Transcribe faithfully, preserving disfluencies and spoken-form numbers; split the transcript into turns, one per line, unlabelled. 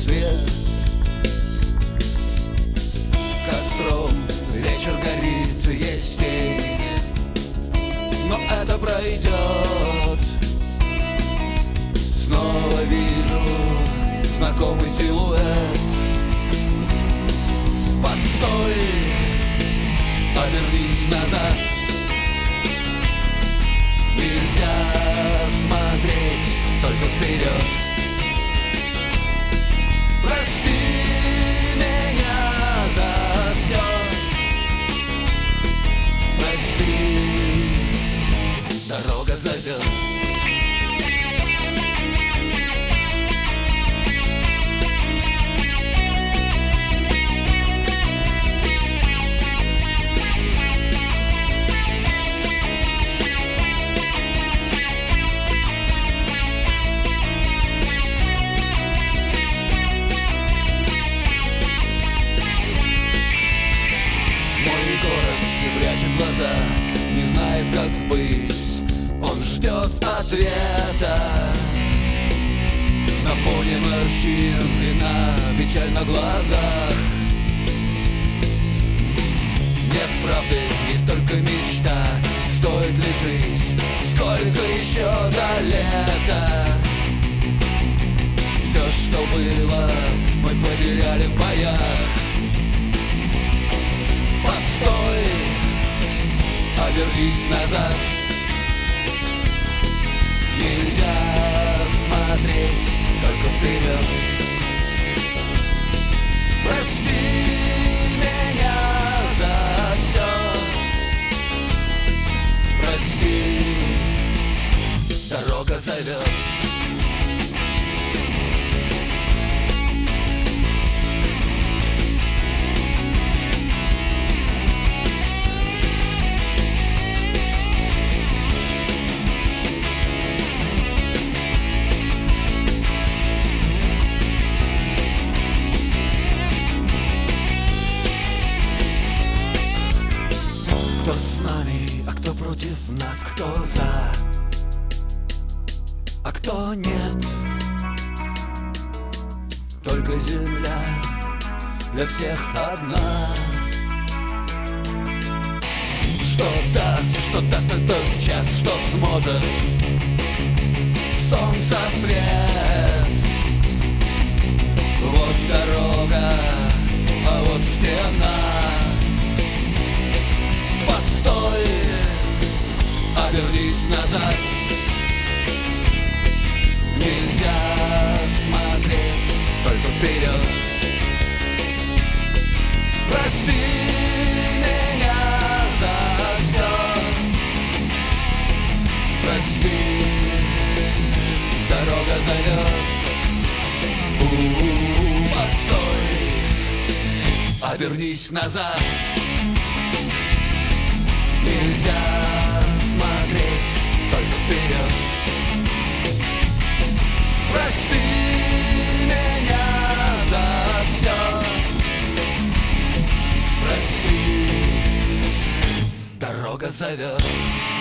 свет. Костром вечер горит, есть тень, но это пройдет. Снова вижу знакомый силуэт. Постой, обернись назад. Нельзя смотреть только вперед. Прости меня за все. Прости, дорога зовет. Прячет глаза, не знает, как быть. Он ждет ответа. На фоне морщин вина, печаль на глазах. Нет правды, есть только мечта. Стоит ли жить? Сколько еще до лета? Все, что было, мы потеряли в боях. Постой, обернись назад. Нельзя смотреть только вперед. Прости меня за все. Прости, дорога зовет. Кто с нами, а кто против нас, кто за, а кто нет. Только земля для всех одна. Что даст, что даст этот час, что сможет солнца свет. Вот дорога, а вот стена. Постой, обернись назад. Нельзя смотреть только вперед. Прости меня за все. Прости, дорога зовет. У-у-у, постой, обернись назад. Нельзя смотреть только вперед. Прости меня за все. Прости, дорога зовет.